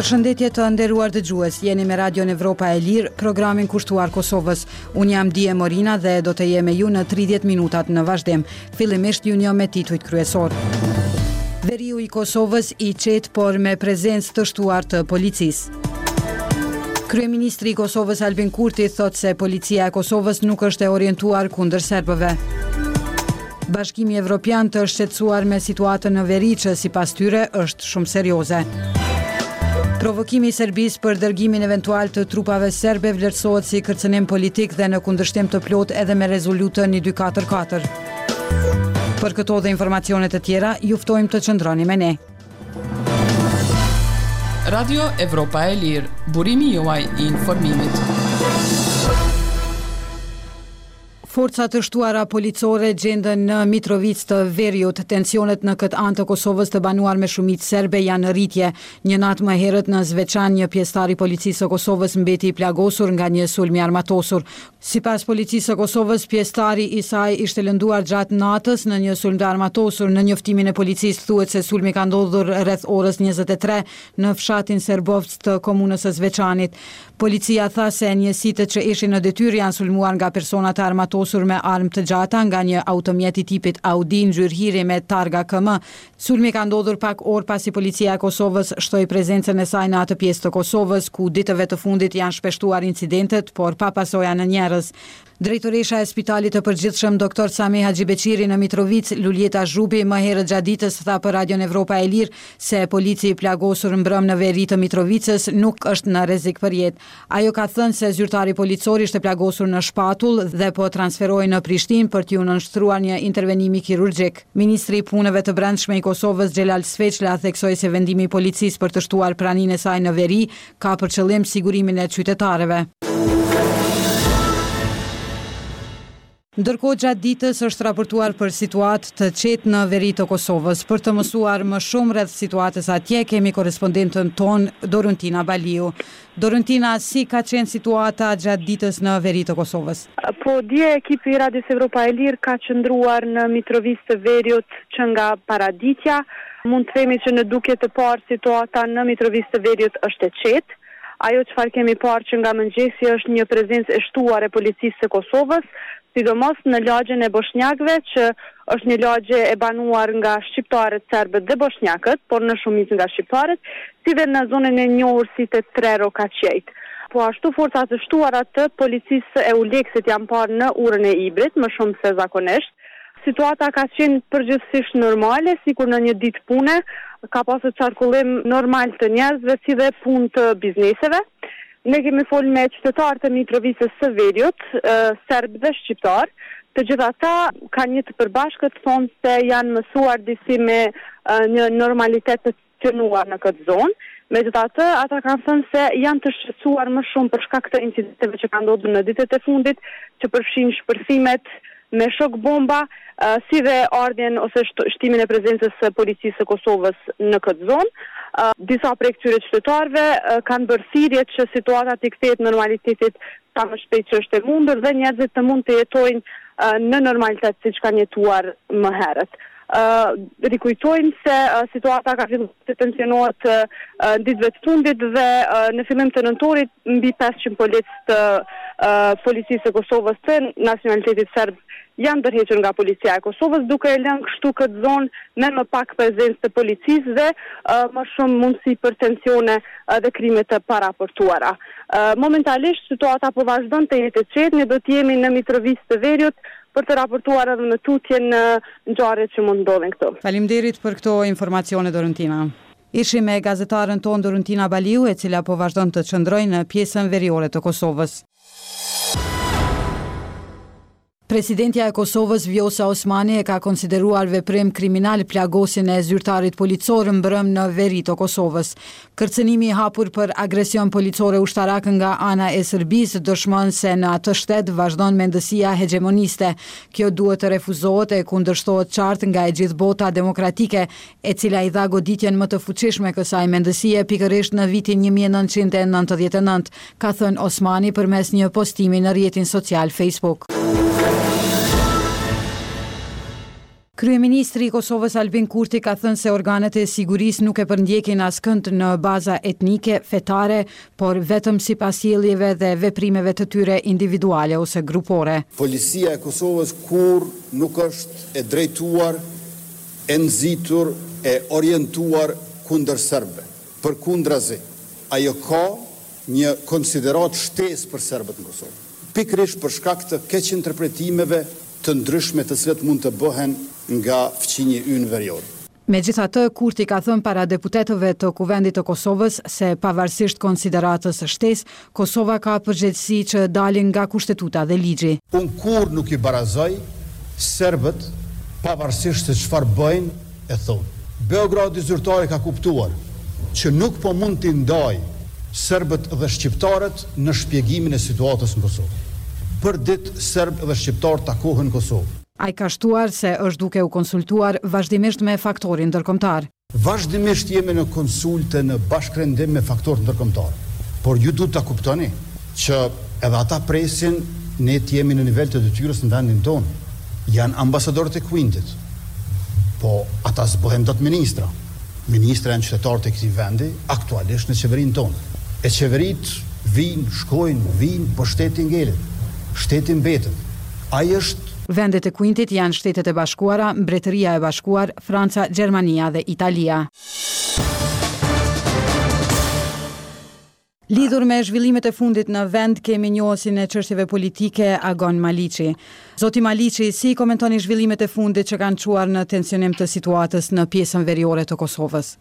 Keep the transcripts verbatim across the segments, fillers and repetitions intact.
Përshëndetje të nderuar dëgjues, jeni me Radion Evropa e Lirë, programin kushtuar Kosovës. Unë jam Dije Morina dhe do të jem me ju në tridhjetë minutat në vazhdim. Fillimisht ju njoh me titujt kryesor. Veriu i Kosovës i qetë por me prezencë të shtuar të policisë. Kryeministri i Kosovës Albin Kurti thot se policia e Kosovës nuk është e orientuar kundër serbëve. Bashkimi Evropian të shqetësuar me situatën në veri që sipas tyre është shumë serioze. Provokimi i Serbisë për dërgimin eventual të trupave serbe vlerësohet si kërcënim politik dhe në kundërshtim të plot edhe me rezolutën një dy katër katër. Për këto dhe informacionet të tjera, ju ftojmë të qëndroni me ne. Radio Evropa e Lirë, burimi juaj i informimit. Forcat të shtuara policore gjendën në Mitrovic të Veriut. Tensionet në këtë anë të Kosovës të banuar me shumicë serbe janë në rritje. Një natë më herët në Zveçan, një pjesëtar i policisë së Kosovës mbeti i plagosur nga një sulm i armatosur. Sipas policisë së Kosovës, pjesëtari i saj ishte lënduar gjatë natës në një sulm të armatosur. Në njoftimin e policisë thuhet se sulmi ka ndodhur rreth orës njëzet e tre në fshatin Serbovc të komunës së Zveçanit. Policia tha se njësitë që ishin në detyrë janë sulmuar nga persona të armatosur me armë të gjata nga një automjet i tipit Audi ngjyrhiri me targa K M. Sulmi ka ndodhur pak orë pasi policia e Kosovës shtoi prezencën e saj në atë pjesë të Kosovës ku ditëve të fundit janë shpeshtuar incidentet, por pa pasoja në njerëz. Drejtoresha e Spitalit të Përgjithshëm doktor Sami Haxhibeqiri në Mitrovic, Luljeta Zhubi, më herët gjatë ditës tha për Radion Evropa e Lirë se polici i plagosur mbrëm në veri të Mitrovicës nuk është në rrezik për jetë. Ajo ka thënë se zyrtari policor ishte plagosur në shpatull dhe po transferoi në Prishtinë për t'u nënshtruar një intervenimi kirurgjik. Ministri i Punëve të Brendshme i Kosovës Xhelal Sveçla theksoi se vendimi i policisë për të shtuar praninë e saj në veri ka për qëllim sigurimin e qytetarëve. Ndërkohë gjatë ditës është raportuar për situatë të qetë në veri të Kosovës. Për të mësuar më shumë rreth situatës atje, kemi korespondentën ton Doruntina Baliu. Doruntina, si ka qenë situata gjatë ditës në veri të Kosovës? Po dje ekipi i Radios Evropa e Lirë ka qëndruar në Mitrovic të Veriut që nga paraditja. Mund të themi që në duke të parë situata në Mitrovic të Veriut është e qetë. Ajo çfarë kemi parë që nga mëngjesi është një prezencë e shtuar e policisë së Kosovës, sidomos në lagjen e bosnjakëve, që është një lagje e banuar nga shqiptarët, serbët dhe bosnjakët, por në shumicë nga shqiptarët, si dhe në zonën e njohur si të Trero Kaçejt. Po ashtu forcat të shtuara të policisë e Uleksit janë parë në urën e Ibrit, më shumë se zakonisht. Situata ka qenë përgjithsisht normale, sikur në një ditë pune, ka pasur qarkullim normal të njerëzve si dhe punë të bizneseve. Ne kemi folur me qytetarët e Mitrovicës së Veriut, serb dhe shqiptar. Të gjithë ata kanë një të përbashkët, thonë se janë mësuar disi me një normalitet të qenuar në këtë zonë. Megjithatë, ata kanë thënë se janë të shqetësuar më shumë për shkak të incidenteve që kanë ndodhur në ditët e fundit, që përfshin shpërthimet me shok bomba, uh, si dhe ardhjen ose shtimin e prezencës së policisë së Kosovës në këtë zonë. Uh, disa prej këtyre qytetarëve uh, kanë bërë thirrje që situata të kthehet në normalitetit sa më shpejt që është e mundur dhe njerëzit të mund të jetojnë uh, në normalitet siç kanë jetuar më herët. Uh, rikujtojmë se uh, situata ka filluar të tensionohet uh, uh, ditëve të fundit dhe uh, në fillim të nëntorit mbi pesëqind policë të uh, policisë së Kosovës të nacionalitetit serb janë ndërhequr nga policia e Kosovës, duke e lënë kështu këtë zonë me më pak prezencë të policisë dhe uh, më shumë mundësi për tensione uh, dhe krime të paraportuara. Uh, momentalisht situata po vazhdon të jetë e qetë, ne do të jemi në Mitrovic të Veriut për të raportuar edhe në tutje në ngjarjet që mund ndodhin këtu. Faleminderit për këto informacione, Doruntina. Ishim me gazetaren ton Doruntina Baliu, e cila po vazhdon të qëndrojë në pjesën veriore të Kosovës. Presidentja e Kosovës Vjosa Osmani e ka konsideruar veprim kriminal plagosjen e zyrtarit policor mbrëm në veri të Kosovës. Kërcënimi i hapur për agresion policore ushtarak nga ana e Serbisë dëshmon se në atë shtet vazhdon mendësia hegemoniste. Kjo duhet të refuzohet e kundërshtohet qartë nga e gjithë bota demokratike, e cila i dha goditjen më të fuqishme kësaj mendësie pikërisht në vitin një mijë e nëntëqind e nëntëdhjetë e nëntë, ka thënë Osmani përmes një postimi në rrjetin social Facebook. Kryeministri i Kosovës Albin Kurti ka thënë se organet e sigurisë nuk e përndjekin askënd në baza etnike, fetare, por vetëm sipas sjelljeve dhe veprimeve të tyre individuale ose grupore. Policia e Kosovës kur nuk është e drejtuar, e nxitur, e orientuar kundër serbëve. Përkundrazi, ajo ka një konsiderat shtesë për serbët në Kosovë. Pikërisht për shkak të keq interpretimeve të ndryshme të cilat mund të bëhen nga fqinji ynë verior. Megjithatë, Kurti ka thënë para deputetëve të Kuvendit të Kosovës se pavarësisht konsideratës së shtesë, Kosova ka përgjegjësi që dalin nga kushtetuta dhe ligji. Unë kur nuk i barazoj serbët pavarësisht se çfarë bëjnë e thonë. Beogradi zyrtari ka kuptuar që nuk po mund t'i ndaj serbët dhe shqiptarët në shpjegimin e situatës në Kosovë. Për ditë serbë dhe shqiptarë takohen në Kosovë. Ai ka shtuar se është duke u konsultuar vazhdimisht me faktorin ndërkombëtar. Vazhdimisht jemi në konsulte në bashkërendim me faktorët ndërkombëtar. Por ju duhet ta kuptoni që edhe ata presin ne të jemi në nivel të detyrës në vendin tonë. Janë ambasadorët e Kuintit. Po ata s'bëhen dot ministra. Ministra janë qytetarët e këtij vendi aktualisht në qeverinë tonë. E qeverit vinë, shkojnë, vinë, po shteti ngelet. Shteti mbetet. Ai është Vendet e Kuintit janë Shtetet e Bashkuara, Mbretëria e Bashkuar, Franca, Gjermania dhe Italia. Lidhur me zhvillimet e fundit në vend, kemi njohësin e çështjeve politike Agon Maliqi. Zoti Maliqi, si komentoni zhvillimet e fundit që kanë çuar në tensionim të situatës në pjesën veriore të Kosovës?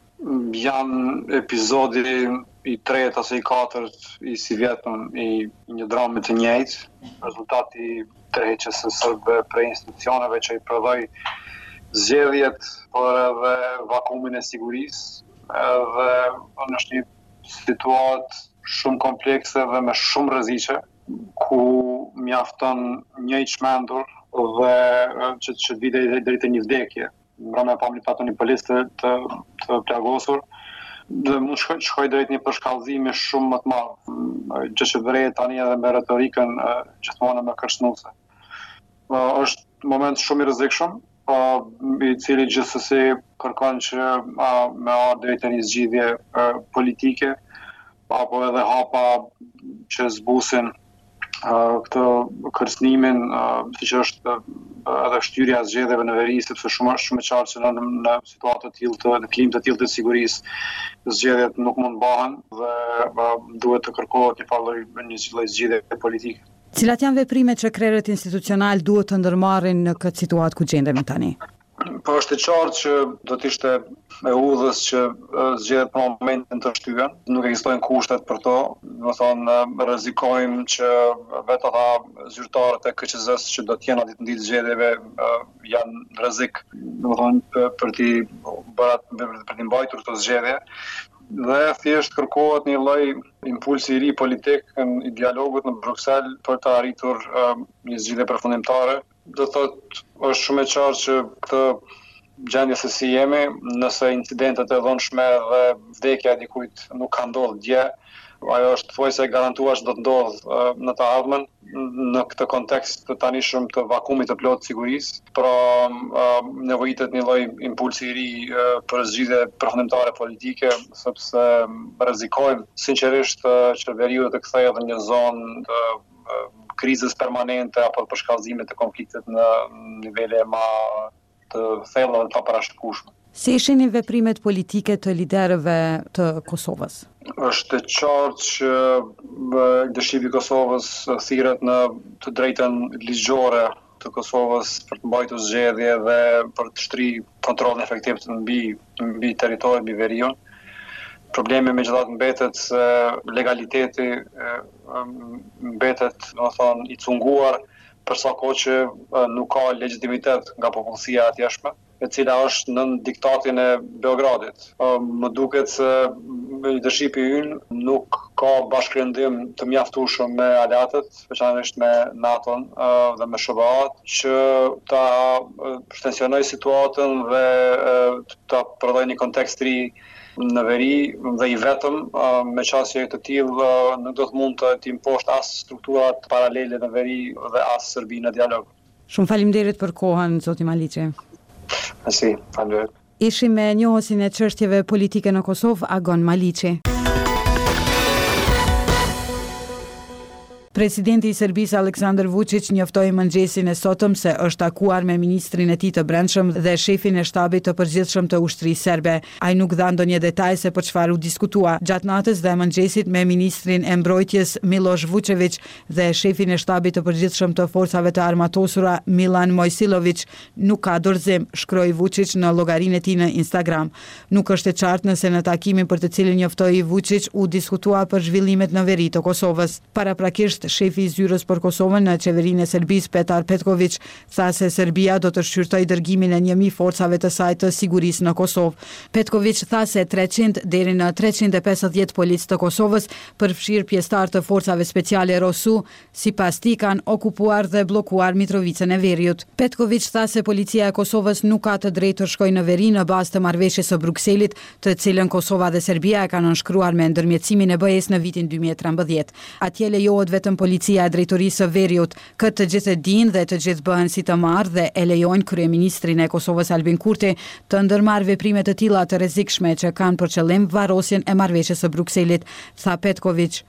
Janë epizodi i tretë ose i katërt i si vjetëm i një drame të njëjtë, rezultati tërheqjes së serbëve prej institucioneve që i prodhoi zgjedhjet, por edhe vakumin e sigurisë, edhe është një situatë shumë komplekse dhe me shumë rreziqe, ku mjafton një i çmendur dhe që që vite deri te një vdekje. Mbrëmje pam një paton një policë të, të, të plagosur, dhe mund shkoj, shkoj drejt një përshkallëzimi shumë më të madh, gjë që vret tani edhe me retorikën gjithmonë më kërcënuese. Është moment shumë i rrezikshëm, i cili gjithsesi kërkon që me ardhë drejt një zgjidhje politike, apo edhe hapa që zbusin këtë kërcënimin, siç është edhe shtyrja e zgjedhjeve në veri, sepse shumë është shumë e qartë që në, në situatë të tillë të në klimë të tillë të sigurisë zgjedhjet nuk mund bëhen dhe duhet të kërkohet një lloj një lloj zgjidhje politike. Cilat janë veprimet që krerët institucional duhet të ndërmarrin në këtë situatë ku gjendemi tani? Po është e qartë që do të ishte e udhës që zgjedhjet në momentin të shtyhen, nuk ekzistojnë kushtet për to, do thonë rrezikojmë që vetë ata zyrtarët e K Q Z-s që do të jenë aty të ndihtë zgjedhjeve janë rrezik, do thonë për të për të mbajtur këto zgjedhje. Dhe thjesht kërkohet një lloj impulsi i ri politik i dialogut në Bruksel për të arritur um, një zgjidhje përfundimtare. Do thotë është shumë e qartë që këtë gjendje se si jemi, nëse incidentet e dhunshme dhe vdekja e dikujt nuk ka ndodhur dje, ajo është thuajse e garantuar që do të ndodhë uh, në të ardhmen në këtë kontekst të tanishëm të vakumit të plotë sigurisë, pra uh, nevojitet një lloj impulsi i ri uh, për zgjidhje përfundimtare politike, sepse rrezikojmë sinqerisht uh, që veriu të kthehej në një zonë të uh, krizës permanente apo të përshkallëzimit të konfliktit në nivele më të thella dhe të parashikueshme. Si shihni veprimet politike të liderëve të Kosovës? Është e qartë që dëshimi i Kosovës thirret në të drejtën ligjore të Kosovës për të mbajtur zgjedhje dhe për të shtrirë kontrollin efektiv mbi mbi territorin, mbi veriun. Problemi megjithatë mbetet se legaliteti mbetet, do të thonë, i cunguar për sa kohë që nuk ka legjitimitet nga popullsia e atjeshme, e cila është në diktatin e Beogradit. Më duket se leadershipi ynë nuk ka bashkërendim të mjaftueshëm me aleatët, veçanërisht me NATO-n dhe me S B A-t, që ta tensionojë situatën dhe ta prodhojë një kontekst ri në veri dhe i vetëm, me qasje të tillë nuk do të mund të imposhtë as strukturat paralele në veri dhe as Serbi në dialog. Shumë faleminderit për kohën, zoti Maliqi. Asi, faleminderit. Ishim me njohësin e çështjeve politike në Kosovë, Agon Maliqi. Presidenti i Serbisë Aleksandar Vučić njoftoi mëngjesin e sotëm se është takuar me ministrin e tij të brendshëm dhe shefin e shtabit të përgjithshëm të ushtrisë serbe. Ai nuk dha ndonjë detaj se për çfarë u diskutua. Gjatë natës dhe mëngjesit me ministrin e mbrojtjes Miloš Vučević dhe shefin e shtabit të përgjithshëm të forcave të armatosura Milan Mojsilović nuk ka dorëzim, shkroi Vučić në llogarinë e tij në Instagram. Nuk është e qartë nëse në takimin për të cilin njoftoi Vučić u diskutua për zhvillimet në veri të Kosovës. Paraprakisht shefi i zyrës për Kosovën në qeverinë e Serbisë Petar Petković tha se Serbia do të shqyrtojë dërgimin e një mijë forcave të saj të sigurisë në Kosovë. Petković tha se treqind deri në treqind e pesëdhjetë policë të Kosovës, përfshirë pjesëtar të forcave speciale Rosu, sipas tij kanë okupuar dhe bllokuar Mitrovicën e Veriut. Petković tha se policia e Kosovës nuk ka të drejtë të shkojë në veri në bazë të marrëveshjes së Brukselit, të cilën Kosova dhe Serbia e kanë nënshkruar me ndërmjetësimin e B E S në vitin dy mijë e trembëdhjetë. Atje lejohet vetëm policia e drejtorisë së Veriut. Këtë të gjithë e dinë dhe të gjithë bëhen si të marrë dhe e lejojnë kryeministrin e Kosovës Albin Kurti të ndërmarrë veprime të tilla të rrezikshme që kanë për qëllim varrosjen e marrëveshjes së Brukselit, tha Petković.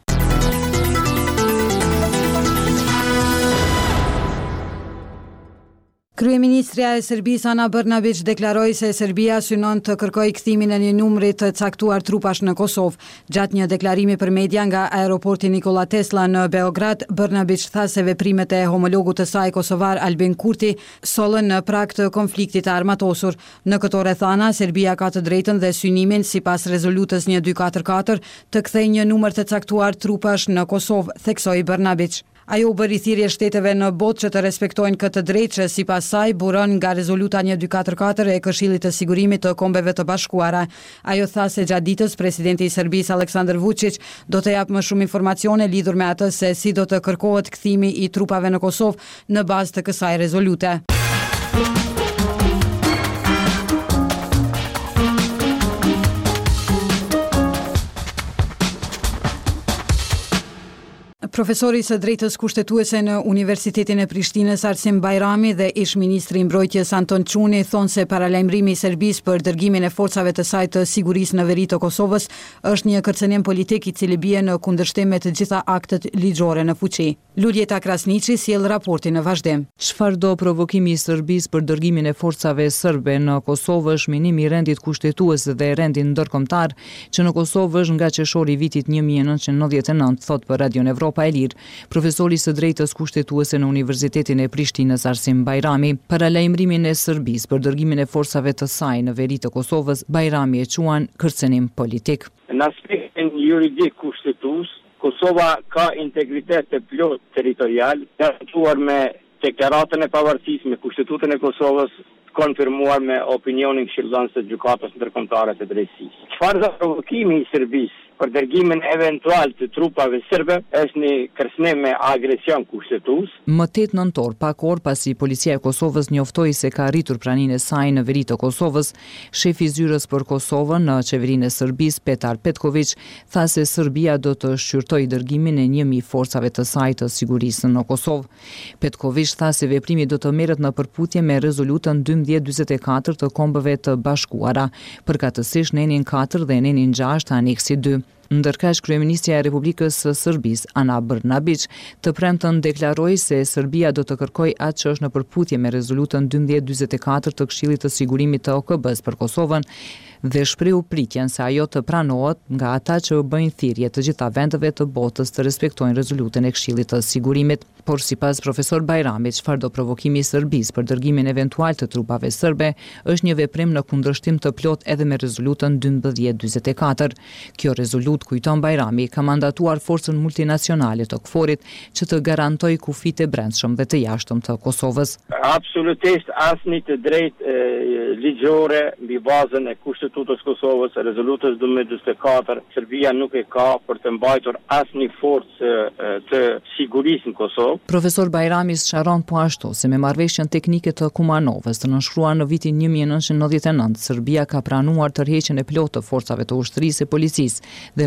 Kryeministria e Serbisë Ana Brnabić deklaroi se Serbia synon të kërkojë kthimin e një numri të caktuar trupash në Kosovë. Gjatë një deklarimi për media nga aeroporti Nikola Tesla në Beograd, Brnabić tha se veprimet e homologut të saj kosovar Albin Kurti sollën në prag të konfliktit të armatosur. Në këto rrethana, Serbia ka të drejtën dhe synimin sipas rezolutës një dy katër katër të kthejë një numër të caktuar trupash në Kosovë, theksoi Brnabić. Ajo bëri thirrje shteteve në botë që të respektojnë këtë drejtë që sipas saj buron nga rezoluta një dy katër katër e Këshillit të Sigurimit të Kombeve të Bashkuara. Ajo tha se gjatë ditës presidenti i Serbisë Aleksandar Vučić do të japë më shumë informacione lidhur me atë se si do të kërkohet kthimi i trupave në Kosovë në bazë të kësaj rezolute. Profesori së drejtës kushtetuese në Universitetin e Prishtinës Arsim Bajrami dhe ish ministri i mbrojtjes Anton Çuni thonë se paralajmërimi i Serbisë për dërgimin e forcave të saj të sigurisë në veri të Kosovës është një kërcënim politik i cili bie në kundërshtim me të gjitha aktet ligjore në fuqi. Luljeta Krasniqi sjell raportin në vazhdim. Çfarë do provokimi i Serbisë për dërgimin e forcave serbe në Kosovë është minimi i rendit kushtetues dhe rendit ndërkombëtar që në Kosovë është nga qershori i vitit një mijë e nëntëqind e nëntëdhjetë e nëntë, thot për Radion Evropa e Lirë, profesori së drejtës kushtetuese në Universitetin e Prishtinës Arsim Bajrami. Paralajmërimin e Serbisë për dërgimin e forcave të saj në veri të Kosovës, Bajrami e quan kërcënim politik. Në aspektin juridik kushtetues, Kosova ka integritet të plot territorial, garantuar me deklaratën e pavarësisë, me Kushtetutën e Kosovës, konfirmuar me opinionin këshillëdhënës të gjykatës ndërkombëtare të drejtësisë. Çfarë do provokimi i Serbisë për dërgimin eventual të trupave serbe është një kërcënim me agresion kushtetues. Më tetë nëntor, pak orë pasi policia e Kosovës njoftoi se ka arritur praninë e saj në veri të Kosovës, shefi i zyrës për Kosovën në qeverinë e Serbisë Petar Petković tha se Serbia do të shqyrtojë dërgimin e një mijë forcave të saj të sigurisë në Kosovë. Petković tha se veprimi do të merret në përputhje me rezolutën dymbëdhjetë dyzet e katër të Kombeve të Bashkuara, përkatësisht në enin katër dhe në enin gjashtë aneksi dy. Ndërkaq kryeministja e Republikës së Serbisë Ana Brnabić të premten deklaroi se Serbia do të kërkojë atë që është në përputhje me rezolutën dymbëdhjetë dyzet e katër të Këshillit të Sigurimit të O K B-s për Kosovën dhe shprehu pritjen se ajo të pranohet nga ata që bëjnë thirrje të gjitha vendeve të botës të respektojnë rezolutën e Këshillit të Sigurimit. Por sipas profesor Bajramit, çfarë do provokimi i Serbisë për dërgimin eventual të trupave serbe është një veprim në kundërshtim të plot edhe me rezolutën dymbëdhjetë dyzet e katër. Kjo rezolutë, kujton Bajrami, ka mandatuar forcën multinacionale të K F O R-it që të garantojë kufijtë e brendshëm dhe të jashtëm të Kosovës. Absolutisht asnjë të drejtë ligjore mbi bazën e Kushtetutës Kosovës, rezolutës dymbëdhjetë dyzet e katër, Serbia nuk e ka për të mbajtur asnjë forcë të sigurisë në Kosovë. Profesor Bajrami sqaron po ashtu se me marrëveshjen teknike të Kumanovës të nënshkruar në vitin një mijë e nëntëqind e nëntëdhjetë e nëntë, Serbia ka pranuar tërheqjen e plotë të forcave të ushtrisë e policisë dhe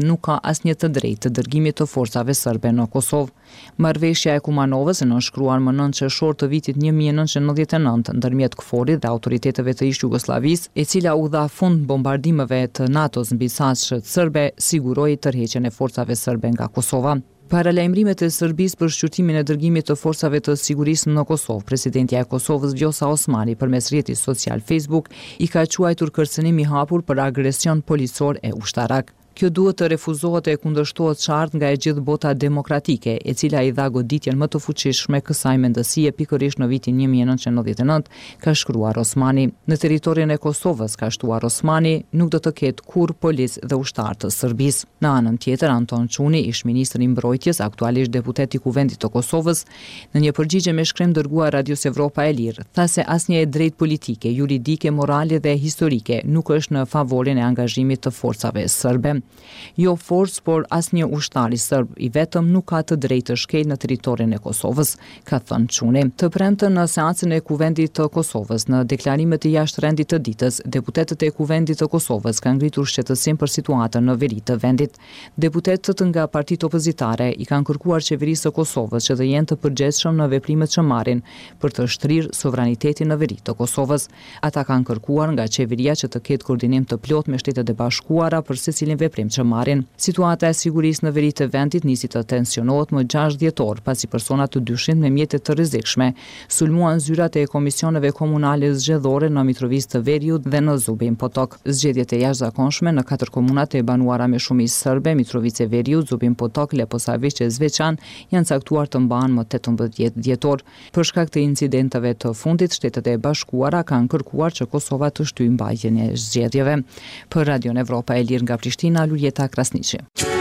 nuk ka asnjë të drejtë të dërgimit të forcave serbe në Kosovë. Marrëveshja e Kumanovës e nënshkruar më nëntë qershor të vitit një mijë e nëntëqind e nëntëdhjetë e nëntë ndërmjet Kforit dhe autoriteteve të ish Jugosllavisë, e cila u dha fund bombardimeve të NATO-s mbi saqet serbe, siguroi tërheqjen e forcave serbe nga Kosova. Paralajmërimet e Serbisë për shqyrtimin e dërgimit të forcave të sigurisë në Kosovë, presidentja e Kosovës Vjosa Osmani përmes rrjetit social Facebook i ka quajtur kërcënim i hapur për agresion policor e ushtarak. Kjo duhet të refuzohet e kundërshtohet qartë nga e gjithë bota demokratike, e cila i dha goditjen më të fuqishme kësaj mendësie pikërisht në vitin një mijë e nëntëqind e nëntëdhjetë e nëntë, ka shkruar Osmani. Në territorin e Kosovës, ka shtuar Osmani, nuk do të ketë kur polic dhe ushtar të Serbisë. Në anën tjetër, Anton Çuni, ish ministri i mbrojtjes, aktualisht deputet i Kuvendit të Kosovës, në një përgjigje me shkrim dërguar Radios Evropa e Lirë, tha se asnjë e drejtë politike, juridike, morale dhe historike nuk është në favorin e angazhimit të forcave serbe. Jo forcë, por asnjë ushtar i serb i vetëm nuk ka të drejtë të shkelë në territorin e Kosovës, ka thënë Çuni. Të premten në seancën e Kuvendit të Kosovës, në deklarimet e jashtrendit të ditës, deputetët e Kuvendit të Kosovës kanë ngritur shqetësim për situatën në veri të vendit. Deputetët nga partitë opozitare i kanë kërkuar qeverisë së Kosovës që të jenë të përgjegjshëm në veprimet që marrin për të shtrirë sovranitetin në veri të Kosovës. Ata kanë kërkuar nga qeveria që të ketë koordinim të plot me Shtetet e Bashkuara për secilin veprim që marrin. Situata e sigurisë në veri të vendit nisi të tensionohet më gjashtë dhjetor, pasi persona të dyshim me mjete të rrezikshme sulmuan zyrat e komisioneve komunale zgjedhore në Mitrovicë të Veriut dhe në Zubin Potok. Zgjedhjet e jashtëzakonshme në katër komunat e banuara me shumicë serbe, Mitrovicë e Veriut, Zubin Potok, Leposavić e Zveçan, janë caktuar të mbahen më tetëmbëdhjetë dhjetor. Për shkak të incidenteve të fundit, Shtetet e Bashkuara kanë kërkuar që Kosova të shtyjë mbajtjen e zgjedhjeve. Për Radion Evropa e Lirë nga Prishtina, Luljeta Krasniqi.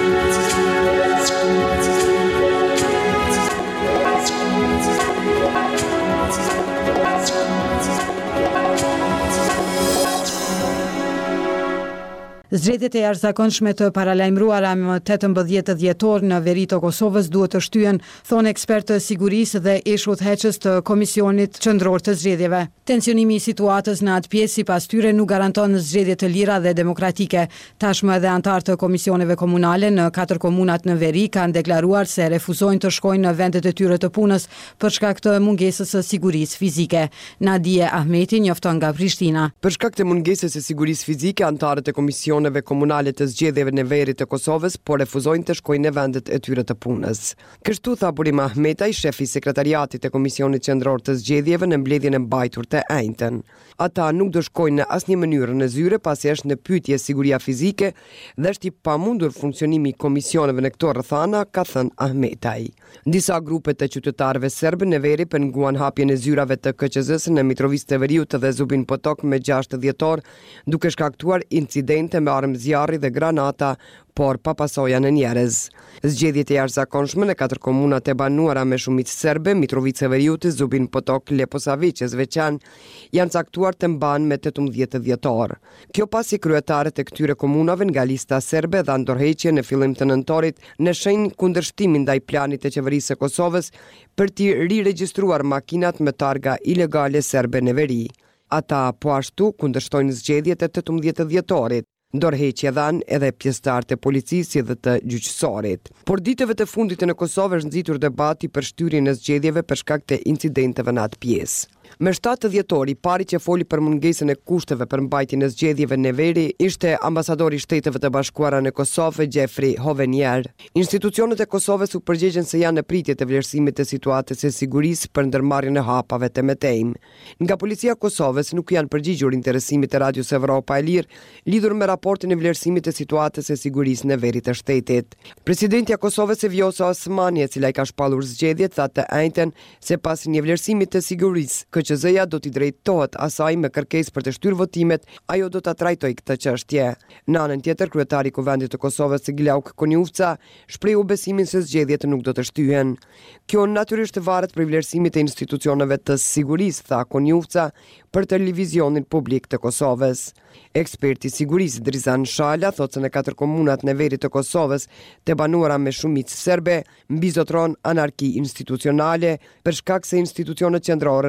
Zgjedhjet e jashtëzakonshme të paralajmëruara më tetëmbëdhjetë dhjetor në veri të Kosovës duhet të shtyhen, thonë ekspertë të sigurisë dhe ish udhëheqës të Komisionit Qendror të Zgjedhjeve. Tensionimi i situatës në atë pjesë sipas tyre nuk garanton zgjedhje të lira dhe demokratike. Tashmë edhe antarë të komisioneve komunale në katër komunat në veri kanë deklaruar se refuzojnë të shkojnë në vendet e tyre të punës për shkak të mungesës së sigurisë fizike. Nadije Ahmeti njofton nga Prishtina. Për shkak të mungesës së sigurisë fizike, antarët e komisionit komunale të zgjedhjeve në veri të Kosovës, por refuzojnë të shkojnë në vendet e tyre të punës. Kështu tha Burim Ahmetaj, shefi i sekretariatit të Komisionit Qendror të Zgjedhjeve në mbledhjen e mbajtur të enjtën. Ata nuk do shkojnë në asnjë mënyrë në zyre pasi është në pyetje siguria fizike dhe është i pamundur funksionimi i komisioneve në këto rrethana, ka thënë Ahmetaj. Disa grupe të qytetarëve serbë në veri penguan hapjen e zyrave të K Q Z-s në Mitrovicë të Veriut dhe Zubin Potok me gjashtë dhjetor, duke shkaktuar incidente me armë zjarri dhe granata, por pa pasoja në njerëz. Zgjedhjet e jashtëzakonshme në katër komunat e banuara me shumicë serbe, Mitrovicë e Veriut, Zubin Potok, Leposavić e Zveçan, janë caktuar të mbahen me tetëmbëdhjetë dhjetor. Kjo pasi kryetarët e këtyre komunave nga lista serbe dhan dorëheqje në fillim të nëntorit në shenjë kundërshtimin ndaj planit të qeverisë së Kosovës për të riregjistruar makinat me targa ilegale serbe në veri. Ata po ashtu kundërshtojnë zgjedhjet e tetëmbëdhjetë dhjetorit. Dorëheqje dhan edhe pjesëtarët e policisë dhe të gjyqësorit. Por ditëve të fundit në Kosovë është nxitur debati për shtyrjen e zgjedhjeve për shkak të incidenteve në atë pjesë. Me shtatë dhjetor, i pari që foli për mungesën e kushteve për mbajtjen e zgjedhjeve në veri ishte ambasadori i Shteteve të Bashkuara në Kosovë, Jeffrey Hovenier. Institucionet e Kosovës u përgjigjen se janë në pritje të vlerësimit të situatës së sigurisë për ndërmarrjen e hapave të metejm. Nga policia e Kosovës nuk janë përgjigjur interesimit të Radios Evropa e Lirë lidhur me raportin e vlerësimit të situatës së sigurisë në veri të shtetit. Presidentja e Kosovës Vjosa Osmani, e cila i ka shpallur zgjedhjet, tha të enjtën se pas një vlerësimi të sigurisë, K Q Z-ja do t'i drejtohet asaj me kërkesë për të shtyrë votimet, ajo do ta trajtojë këtë çështje. Në anën tjetër, kryetari i Kuvendit të Kosovës Glauk Konjufca shprehu besimin se zgjedhjet nuk do të shtyhen. Kjo natyrisht varet prej vlerësimit të institucioneve të sigurisë, tha Konjufca për televizionin publik të Kosovës. Eksperti i sigurisë Drizan Shala thotë se në katër komunat në veri të Kosovës të banuara me shumicë serbe mbizotron anarki institucionale për shkak se institucionet qendrore nuk kanë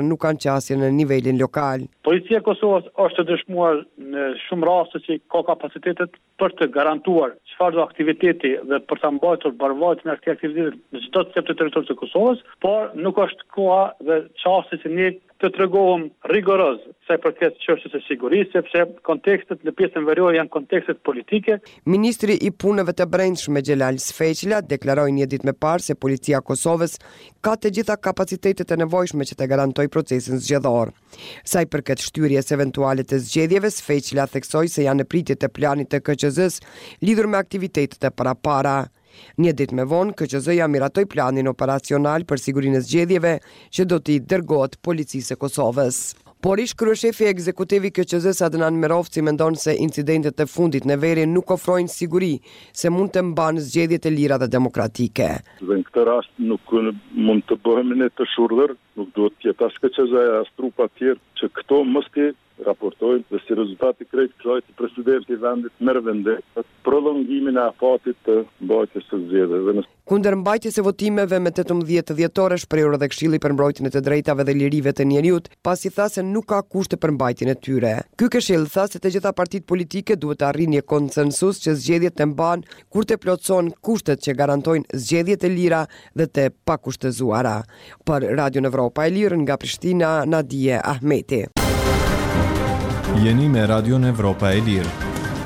paraqasje në nivelin lokal. Policia e Kosovës është të dëshmuar në shumë raste që ka kapacitetet për të garantuar çfarëdo aktiviteti dhe për ta mbajtur ballvajtjen e këtij aktiviteti në çdo cep të territorit të Kosovës, por nuk është koha dhe çasti që ne të tregohem rigoroz sa i përket çështjes së sigurisë, sepse kontekstet në pjesën veriore janë kontekstet politike. Ministri i Punëve të Brendshme Xhelal Sfeqila deklaroi një ditë më parë se policia e Kosovës ka të gjitha kapacitetet e nevojshme që të garantojë procesin zgjedhor. Sa i përket shtyrjes eventuale të zgjedhjeve, Sfeqila theksoi se janë në pritje të planit të K Q Z-s lidhur me aktivitetet e parapara. Një ditë më vonë, K Q Z-ja miratoi planin operacional për sigurinë e zgjedhjeve që do t'i dërgohet policisë së Kosovës. Por ish kryeshefi ekzekutiv i K Q Z-s Adnan Merovci mendon se incidentet e fundit në veri nuk ofrojnë siguri se mund të mbanë zgjedhje të lira dhe demokratike. Dhe në këtë rast nuk mund të bëhemi ne të shurdhër, nuk duhet të jetë as K Q Z-ja as trupa tjerë që këto mos të raportojnë dhe si rezultati krejt kësaj të presidenti i vendit merr vendim prolongimin e afatit të mbajtjes së zgjedhjeve. Kundër mbajtjes së votimeve me tetëmbëdhjetë dhjetor është shprehur edhe Këshilli për mbrojtjen e të drejtave dhe lirive të njerëzit, pasi tha se nuk ka kushte për mbajtjen e tyre. Ky këshill tha se të gjitha partitë politike duhet të arrijnë një konsensus që zgjedhjet të mbahen kur të plotësohen kushtet që garantojnë zgjedhje të lira dhe të pakushtëzuara. Për Radio Evropa e Lirë nga Prishtina, Nadije Ahmeti. Jeni me Radio Evropa e Lirë.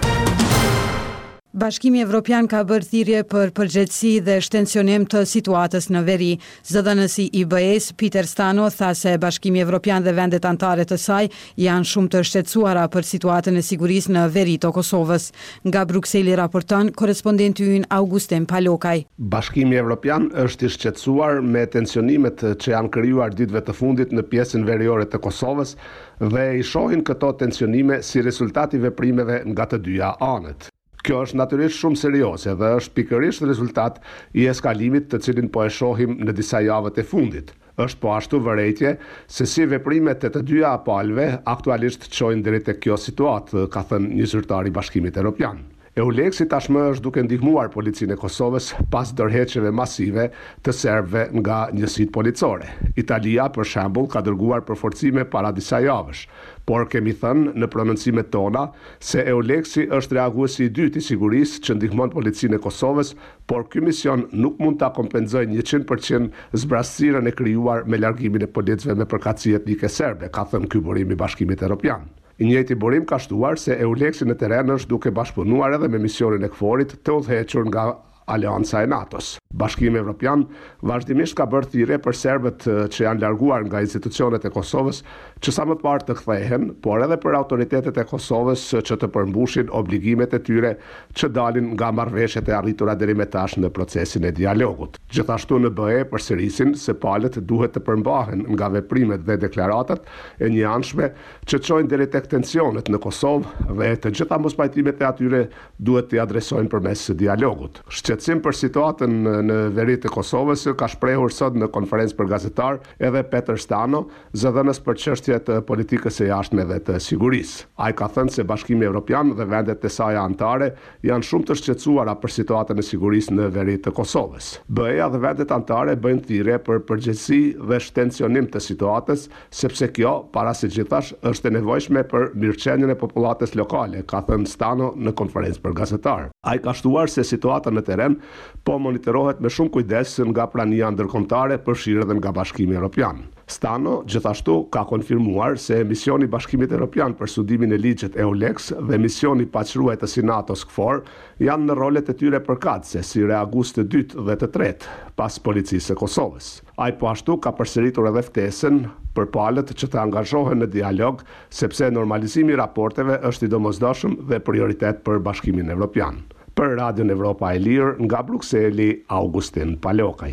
Bashkimi Evropian ka bërë thirrje për përgjegjësi dhe shtensionim të situatës në veri. Zëdhënësi i B E-s, Peter Stano, tha se Bashkimi Evropian dhe vendet anëtare të saj janë shumë të shqetësuara për situatën e sigurisë në veri të Kosovës. Nga Brukseli raporton korespondenti ynë Augustin Palokaj. Bashkimi Evropian është i shqetësuar me tensionimet që janë krijuar ditëve të fundit në pjesën veriore të Kosovës dhe i shohin këto tensionime si rezultat i veprimeve nga të dyja anët. Kjo është natyrisht shumë serioze dhe është pikërisht rezultat i eskalimit të cilin po e shohim në disa javët e fundit. Është po ashtu vërejtje se si veprimet e të dyja palëve aktualisht çojnë deri tek kjo situatë, ka thënë një zyrtar i Bashkimit Evropian. EULEX-i tashmë është duke ndihmuar policinë e Kosovës pas dorëheqjeve masive të serbëve nga njësitë policore. Italia, për shembull, ka dërguar përforcime para disa javësh, por kemi thënë në prononcimet tona se EULEX-i është reaguesi i dytë i sigurisë që ndihmon policinë e Kosovës, por ky mision nuk mund ta kompenzojë njëqind përqind zbrastësirën e krijuar me largimin e policëve me përkatësi etnike serbe, ka thënë ky burim i Bashkimit Evropian. I njëjti burim ka shtuar se EULEX-i në terren është duke bashkëpunuar edhe me misionin e KFOR-it të udhëhequr nga Aleanca e NATO-s. Bashkimi Evropian vazhdimisht ka bërë thirrje për serbët që janë larguar nga institucionet e Kosovës që sa më parë të kthehen, por edhe për autoritetet e Kosovës që të përmbushin obligimet e tyre që dalin nga marrëveshjet e arritura deri më tash në procesin e dialogut. Gjithashtu në B E përsërisin se palët duhet të përmbahen nga veprimet dhe deklaratat e njëanshme që çojnë deri tek tensionet në Kosovë dhe të gjitha mospajtimet e atyre duhet t'i adresojnë përmes dialogut. Shqetësim për situatën në veri të Kosovës ka shprehur sot në konferencë për gazetar edhe Peter Stano, zëdhënës për çështje të politikës së jashtme dhe të sigurisë. Ai ka thënë se Bashkimi Evropian dhe vendet e saj anëtare janë shumë të shqetësuara për situatën e sigurisë në veri të Kosovës. B E-ja dhe vendet anëtare bëjnë thirrje për përgjegjësi dhe shtensionim të situatës, sepse kjo, para së gjithash, është e nevojshme për mirëqenien e popullatës lokale, ka thënë Stano në konferencë për gazetar. Ai ka shtuar se situata në terren po monitorohet me shumë kujdes nga prania ndërkombëtare, përfshirë edhe nga Bashkimi Evropian. Stano gjithashtu ka konfirmuar se misioni i Bashkimit Evropian për studimin e ligjit EULEX dhe misioni paçruajtës i NATO-s KFOR janë në rolet e tyre përkatëse si reagues të dytë dhe të tretë pas policisë së Kosovës. Ai po ashtu ka përsëritur edhe ftesën për palët që të angazhohen në dialog, sepse normalizimi i raporteve është i domosdoshëm dhe prioritet për Bashkimin Evropian. Për Radio Evropa e Lirë, nga Brukseli, Augustin Palokaj.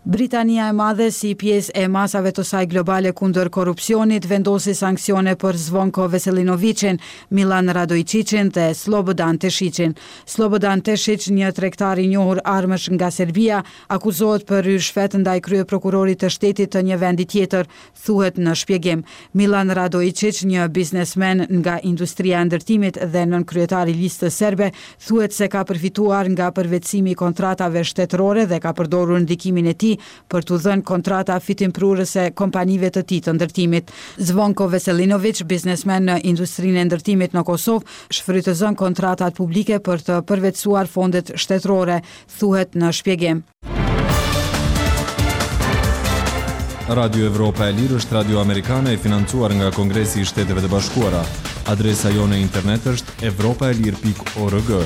Britania e Madhe si pjesë e masave të saj globale kundër korrupsionit vendosi sanksione për Zvonko Veselinovicin, Milan Radojčicin dhe Slobodan Teshiqin. Slobodan Teshiq, një tregtar i njohur armësh nga Serbia, akuzohet për hyrje shfet ndaj krye prokurorit të shtetit të një vendi tjetër, thuhet në shpjegim. Milan Radojčić, një biznesmen nga industria e ndërtimit dhe nën kryetari i listës serbe, thuhet se ka përfituar nga përvetësimi i kontratave shtetërore dhe ka përdorur ndikimin e tij për t'u dhënë kontrata fitimprurëse kompanive të tij të ndërtimit. Zvonko Veselinovic, biznesmen në industrinë e ndërtimit në Kosovë, shfrytëzon kontratat publike për të përvetësuar fondet shtetërore, thuhet në shpjegim. Radio Evropa e Lirë është radio amerikane e financuar nga Kongresi i Shteteve të Bashkuara. Adresa jone internet është evropaelir pikë org.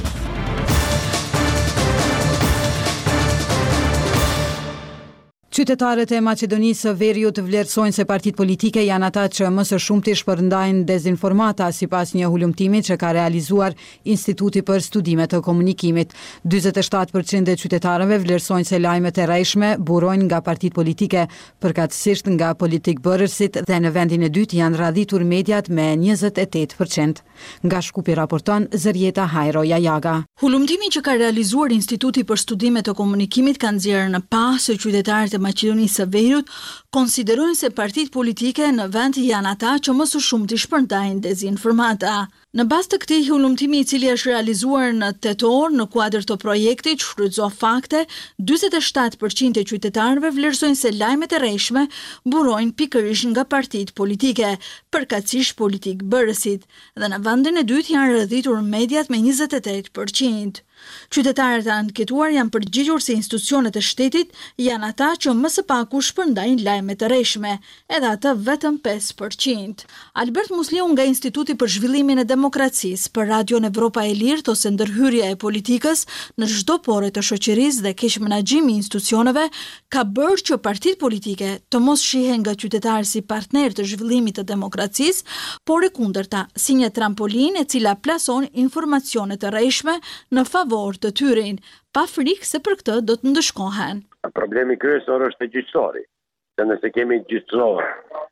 Qytetarët e Maqedonisë së Veriut vlerësojnë se partitë politike janë ata që më së shumti shpërndajnë dezinformata, sipas një hulumtimi që ka realizuar Instituti për Studime të Komunikimit. njëzet e shtatë përqind e qytetarëve vlerësojnë se lajmet e rrejshme burojnë nga partitë politike, përkatësisht nga politikbërësit, dhe në vendin e dytë janë radhitur mediat me njëzet e tetë përqind. Nga Shkupi raporton Zërieta Hajro Jajaga. Hulumtimi që ka realizuar Instituti për Studime të Komunikimit ka nxjerrë në pa se qytetarët e Maqedonisë së Veriut konsiderojnë se partitë politike në vend janë ata që më së shumti shpërndajnë dezinformata. Në bazë të këtij hulumtimi, i cili është realizuar në tetor në kuadër të projektit shfrytëzo fakte, njëzet e shtatë përqind e qytetarëve vlerësojnë se lajmet e rrejshme burojnë pikërisht nga partitë politike, përkatësisht politikbërësit, dhe në vendin e dytë janë rrëdhitur mediat me njëzet e tetë përqind. Qytetarët e anketuar janë përgjigjur se institucionet e shtetit janë ata që më së paku shpërndajnë lajme të rrejshme, edhe ata vetëm pesë përqind. Albert Musliu nga Instituti për Zhvillimin e Demokracisë për Radion Evropa e Lirë thosë se ndërhyrja e politikës në çdo pore të shoqërisë dhe keq menaxhimi i institucioneve ka bërë që partitë politike të mos shihen nga qytetarë si partner të zhvillimit të demokracisë, por e kundërta, si një trampolinë e cila plason informacione të rrejshme në favor të tyre, pa frikë se për këtë do të ndëshkohen. Problemi kryesor është e gjyqësori. Se nëse kemi gjyqësor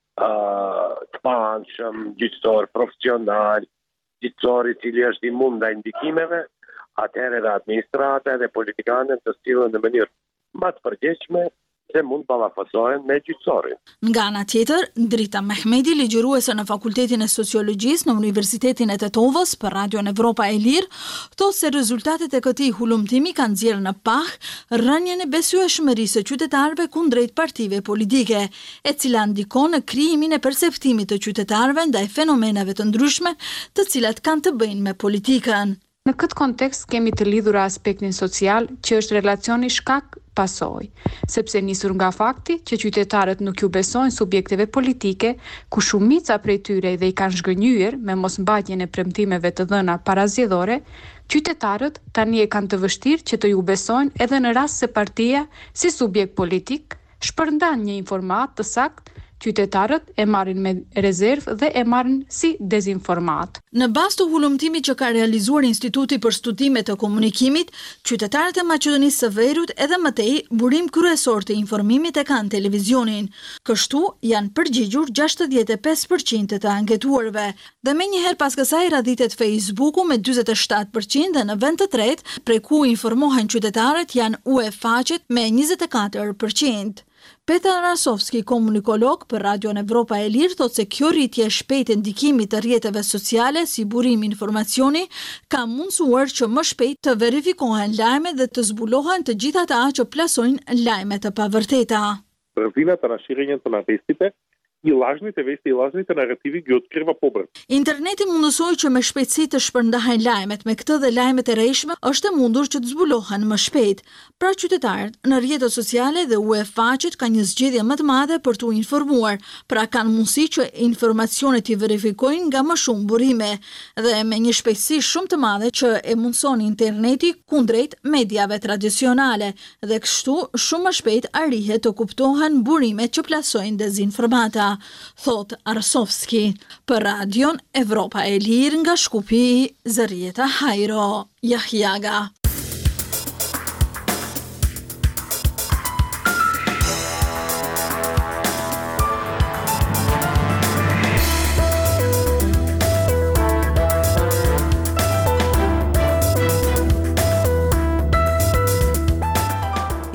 uh, të panshëm, gjyqësor profesional, gjyqësor i cili është i mund ndaj ndikimeve, atëherë edhe administrata dhe politikanët të sillen në mënyrë më të përgjegjshme se mund ballafasohen me gjyqësorin. Nga ana tjetër, Drita Mehmeti, ligjëruese në Fakultetin e Sociologjisë në Universitetin e Tetovës për Radion Evropa e Lirë, thosë se rezultatet e këtij hulumtimi kanë nxjerrë në pah rënien e besueshmërisë së qytetarëve kundrejt partive politike, e cila ndikon në krijimin e perceptimit të qytetarëve ndaj fenomeneve të ndryshme, të cilat kanë të bëjnë me politikën. Në këtë kontekst kemi të lidhur aspektin social, që është relacioni shkak pasojë, sepse nisur nga fakti që qytetarët nuk ju besojnë subjekteve politike, ku shumica prej tyre dhe i kanë zhgënjyer me mosmbajtjen e premtimeve të dhëna parazgjedhore, qytetarët tani e kanë të vështirë që të ju besojnë edhe në rast se partia, si subjekt politik, shpërndan një informat të saktë, qytetarët e marrin me rezervë dhe e marrin si dezinformat. Në bazë të hulumtimit që ka realizuar Instituti për Studime të Komunikimit, qytetarët e Maqedonisë së Veriut edhe më tej burim kryesor të informimit e kanë televizionin. Kështu janë përgjigjur gjashtëdhjetë e pesë përqind të anketuarve, dhe menjëherë pas kësaj radhitet Facebooku me njëzet e shtatë përqind dhe në vend të tretë, prej ku informohen qytetarët, janë U E Faqet me njëzet e katër përqind. Petar Rasovski, komunikolog për Radion Evropa e Lirë, thotë se kjo rritje e shpejtë e ndikimit të rrjeteve sociale si burim informacioni ka mundësuar që më shpejt të verifikohen lajmet dhe të zbulohen të gjitha ata që plasojnë lajme të pavërteta. Бързината на ширенето на вестите и лажните вести и лажните наративи ги открива по-бързо. Interneti mundësoi që me shpejtësi të shpërndahen lajmet, me këtë dhe lajmet e rrejshme është e mundur që të zbulohen më shpejt. Pra qytetarët në rrjetet sociale dhe U E Faqet ka një zgjedhje më të madhe për t'u informuar, pra kanë mundësi që informacionet i verifikojnë nga më shumë burime dhe me një shpejtësi shumë të madhe që e mundson interneti kundrejt mediave tradicionale dhe kështu shumë më shpejt arrihet të kuptohen burimet që plasojnë dezinformata, thot Arsovski. Për Radion Evropa e Lirë nga Shkupi, Zërieta Hajro Jajaga.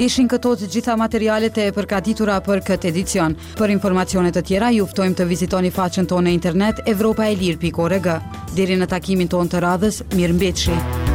Ishin këto të gjitha materialet e përgatitura për këtë edicion. Për informacione të tjera ju ftojmë të vizitoni faqen tonë në internet evropaelir pikë org. Deri në takimin tonë të radhës, mirëmbëjtje.